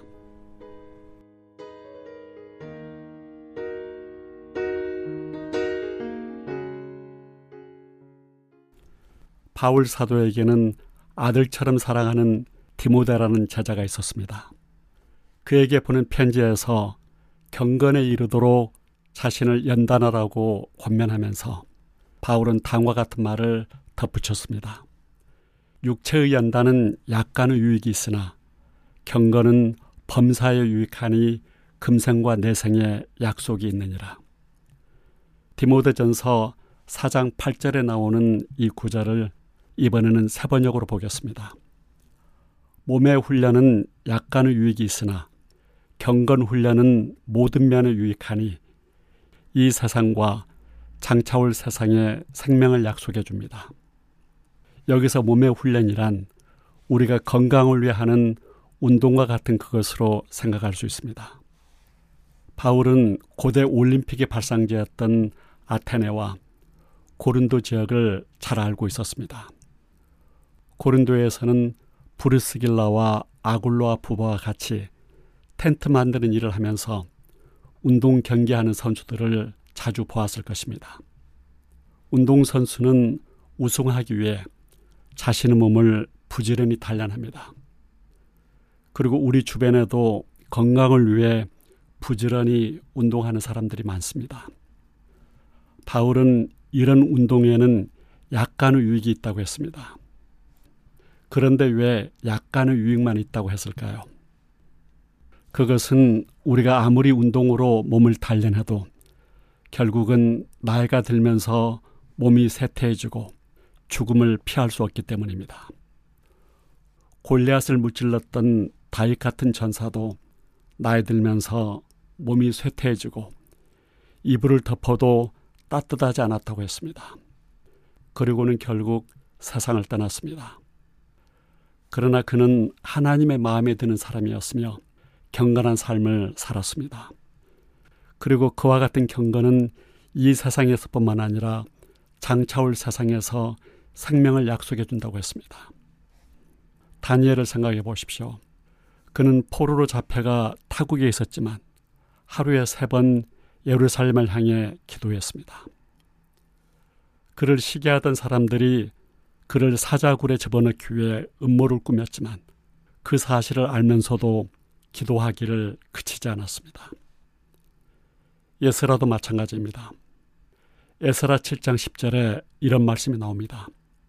바울 사도에게는 아들처럼 사랑하는 디모데라는 제자가 있었습니다. 그에게 보낸 편지에서 경건에 이르도록 자신을 연단하라고 권면하면서 바울은 다음과 같은 말을 덧붙였습니다. 육체의 연단은 약간의 유익이 있으나 경건은 범사에 유익하니 금생과 내생에 약속이 있느니라. 디모데전서 사 장 팔 절에 나오는 이 구절을 이번에는 세 번역으로 보겠습니다. 몸의 훈련은 약간의 유익이 있으나 경건 훈련은 모든 면에 유익하니 이 세상과 장차올 세상에 생명을 약속해 줍니다. 여기서 몸의 훈련이란 우리가 건강을 위해 하는 운동과 같은 그것으로 생각할 수 있습니다. 바울은 고대 올림픽의 발상지였던 아테네와 고린도 지역을 잘 알고 있었습니다. 고린도에서는 브루스길라와 아굴로아 부부와 같이 텐트 만드는 일을 하면서 운동 경기하는 선수들을 자주 보았을 것입니다. 운동선수는 우승하기 위해 자신의 몸을 부지런히 단련합니다. 그리고 우리 주변에도 건강을 위해 부지런히 운동하는 사람들이 많습니다. 바울은 이런 운동에는 약간의 유익이 있다고 했습니다. 그런데 왜 약간의 유익만 있다고 했을까요? 그것은 우리가 아무리 운동으로 몸을 단련해도 결국은 나이가 들면서 몸이 쇠퇴해지고 죽음을 피할 수 없기 때문입니다. 골리앗을 무찔렀던 다윗 같은 전사도 나이 들면서 몸이 쇠퇴해지고 이불을 덮어도 따뜻하지 않았다고 했습니다. 그리고는 결국 세상을 떠났습니다. 그러나 그는 하나님의 마음에 드는 사람이었으며 경건한 삶을 살았습니다. 그리고 그와 같은 경건은 이 세상에서뿐만 아니라 장차올 세상에서 생명을 약속해 준다고 했습니다. 다니엘을 생각해 보십시오. 그는 포로로 잡혀가 타국에 있었지만 하루에 세 번 예루살렘을 향해 기도했습니다. 그를 시기하던 사람들이 그를 사자굴에 집어넣기 위해 음모를 꾸몄지만 그 사실을 알면서도 기도하기를 그치지 않았습니다. 에스라도 마찬가지입니다. 에스라 칠 장 십 절에 이런 말씀이 나옵니다.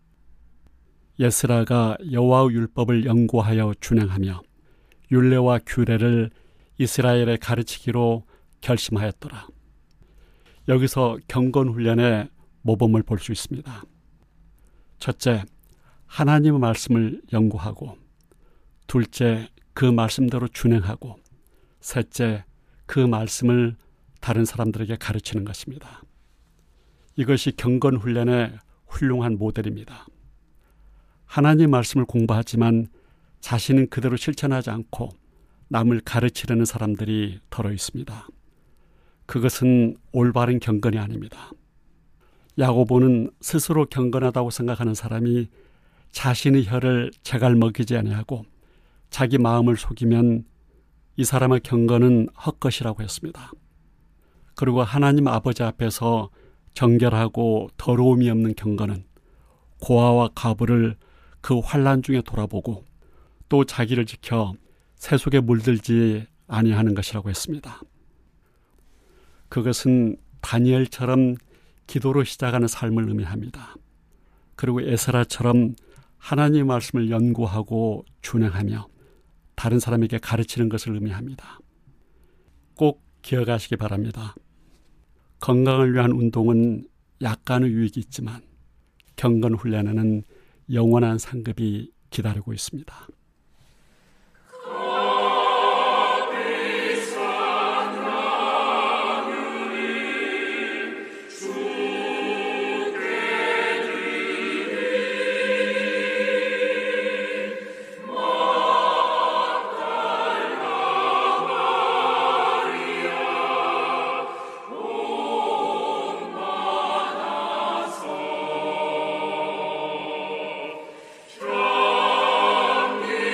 에스라가 여호와의 율법을 연구하여 준행하며 율례와 규례를 이스라엘에 가르치기로 결심하였더라. 여기서 경건훈련의 모범을 볼 수 있습니다. 첫째, 하나님의 말씀을 연구하고, 둘째, 그 말씀대로 준행하고, 셋째, 그 말씀을 다른 사람들에게 가르치는 것입니다. 이것이 경건훈련의 훌륭한 모델입니다. 하나님 말씀을 공부하지만 자신은 그대로 실천하지 않고 남을 가르치려는 사람들이 더러 있습니다. 그것은 올바른 경건이 아닙니다. 야고보는 스스로 경건하다고 생각하는 사람이 자신의 혀를 제갈 먹이지 아니하고 자기 마음을 속이면 이 사람의 경건은 헛것이라고 했습니다. 그리고 하나님 아버지 앞에서 정결하고 더러움이 없는 경건은 고아와 가부를 그 환난 중에 돌아보고 또 자기를 지켜 세속에 물들지 아니하는 것이라고 했습니다. 그것은 다니엘처럼 기도로 시작하는 삶을 의미합니다. 그리고 에스라처럼 하나님의 말씀을 연구하고 준행하며 다른 사람에게 가르치는 것을 의미합니다. 꼭 기억하시기 바랍니다. 건강을 위한 운동은 약간의 유익이 있지만 경건 훈련에는 영원한 상급이 기다리고 있습니다. 주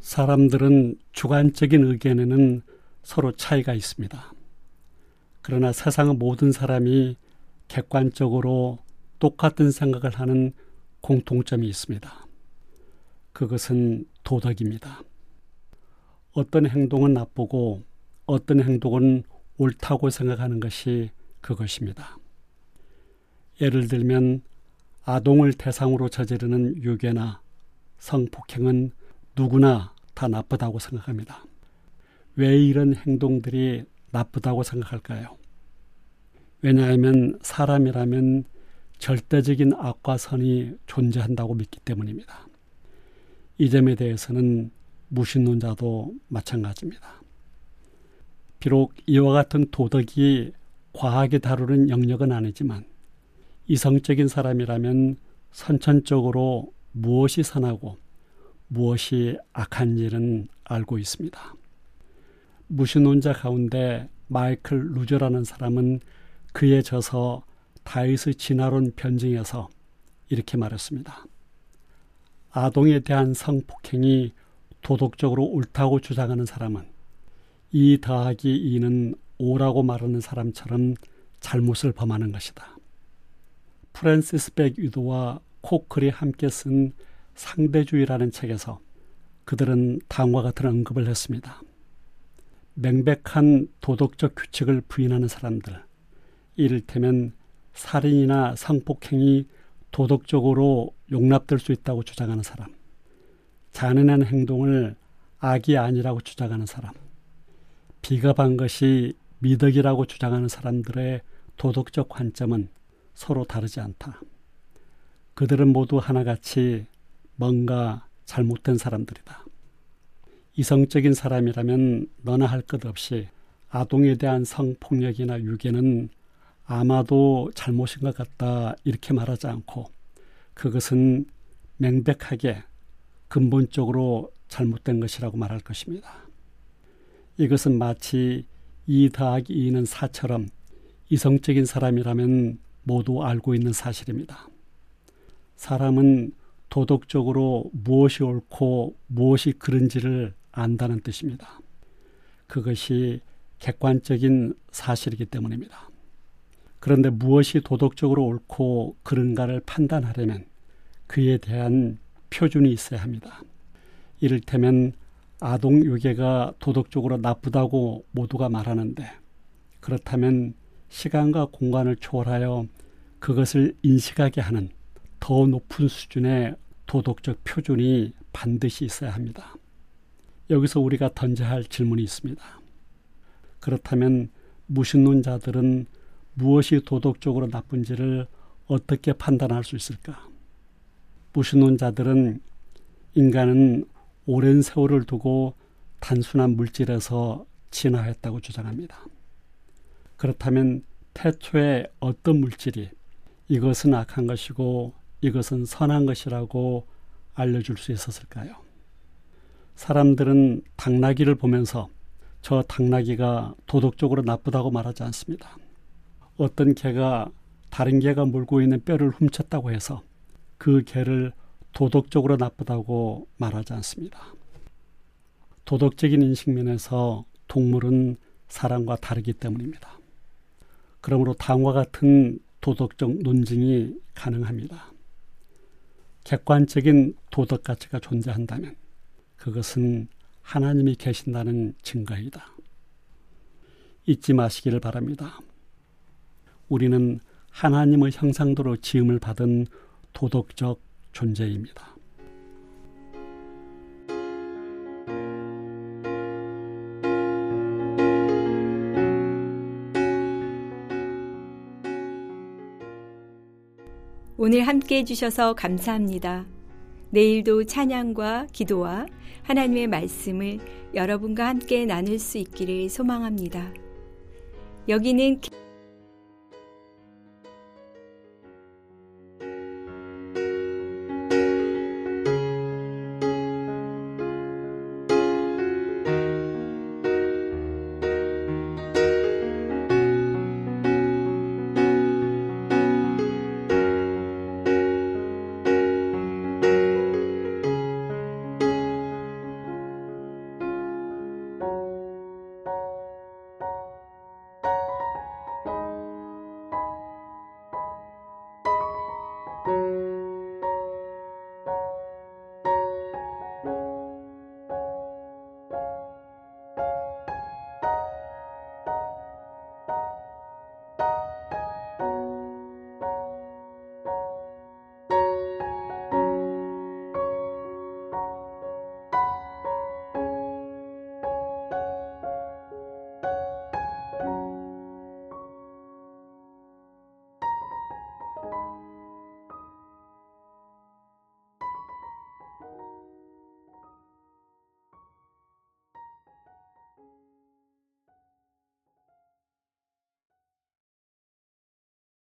사람들은 주관적인 의견에는 서로 차이가 있습니다. 그러나 세상의 모든 사람이 객관적으로 똑같은 생각을 하는 공통점이 있습니다. 그것은 도덕입니다. 어떤 행동은 나쁘고 어떤 행동은 옳다고 생각하는 것이 그것입니다. 예를 들면 아동을 대상으로 저지르는 유괴나 성폭행은 누구나 다 나쁘다고 생각합니다. 왜 이런 행동들이 나쁘다고 생각할까요? 왜냐하면 사람이라면 절대적인 악과 선이 존재한다고 믿기 때문입니다. 이 점에 대해서는 무신론자도 마찬가지입니다. 비록 이와 같은 도덕이 과하게 다루는 영역은 아니지만 이성적인 사람이라면 선천적으로 무엇이 선하고 무엇이 악한 일은 알고 있습니다. 무신론자 가운데 마이클 루저라는 사람은 그에 져서 다윗의 진화론 변증에서 이렇게 말했습니다. 아동에 대한 성폭행이 도덕적으로 옳다고 주장하는 사람은 이 더하기 이는 오라고 말하는 사람처럼 잘못을 범하는 것이다. 프랜시스 백 유도와 코클이 함께 쓴 상대주의라는 책에서 그들은 다음과 같은 언급을 했습니다. 명백한 도덕적 규칙을 부인하는 사람들, 이를테면 살인이나 성폭행이 도덕적으로 용납될 수 있다고 주장하는 사람, 잔인한 행동을 악이 아니라고 주장하는 사람, 비겁한 것이 미덕이라고 주장하는 사람들의 도덕적 관점은 서로 다르지 않다. 그들은 모두 하나같이 뭔가 잘못된 사람들이다. 이성적인 사람이라면 너나 할 것 없이 아동에 대한 성폭력이나 유괴는 아마도 잘못인 것 같다 이렇게 말하지 않고 그것은 명백하게 근본적으로 잘못된 것이라고 말할 것입니다. 이것은 마치 이 더하기 이는 사처럼 이성적인 사람이라면 모두 알고 있는 사실입니다. 사람은 도덕적으로 무엇이 옳고 무엇이 그른지를 안다는 뜻입니다. 그것이 객관적인 사실이기 때문입니다. 그런데 무엇이 도덕적으로 옳고 그른가를 판단하려면 그에 대한 표준이 있어야 합니다. 이를테면 아동 유괴가 도덕적으로 나쁘다고 모두가 말하는데 그렇다면 시간과 공간을 초월하여 그것을 인식하게 하는 더 높은 수준의 도덕적 표준이 반드시 있어야 합니다. 여기서 우리가 던져야 할 질문이 있습니다. 그렇다면 무신론자들은 무엇이 도덕적으로 나쁜지를 어떻게 판단할 수 있을까? 무신론자들은 인간은 오랜 세월을 두고 단순한 물질에서 진화했다고 주장합니다. 그렇다면 태초에 어떤 물질이 이것은 악한 것이고 이것은 선한 것이라고 알려줄 수 있었을까요? 사람들은 당나귀를 보면서 저 당나귀가 도덕적으로 나쁘다고 말하지 않습니다. 어떤 개가 다른 개가 물고 있는 뼈를 훔쳤다고 해서 그 개를 도덕적으로 나쁘다고 말하지 않습니다. 도덕적인 인식면에서 동물은 사람과 다르기 때문입니다. 그러므로 다음과 같은 도덕적 논증이 가능합니다. 객관적인 도덕 가치가 존재한다면 그것은 하나님이 계신다는 증거이다. 잊지 마시기를 바랍니다. 우리는 하나님의 형상대로 지음을 받은 도덕적 존재입니다. 오늘 함께 해주셔서 감사합니다. 내일도 찬양과 기도와 하나님의 말씀을 여러분과 함께 나눌 수 있기를 소망합니다. 여기는 니다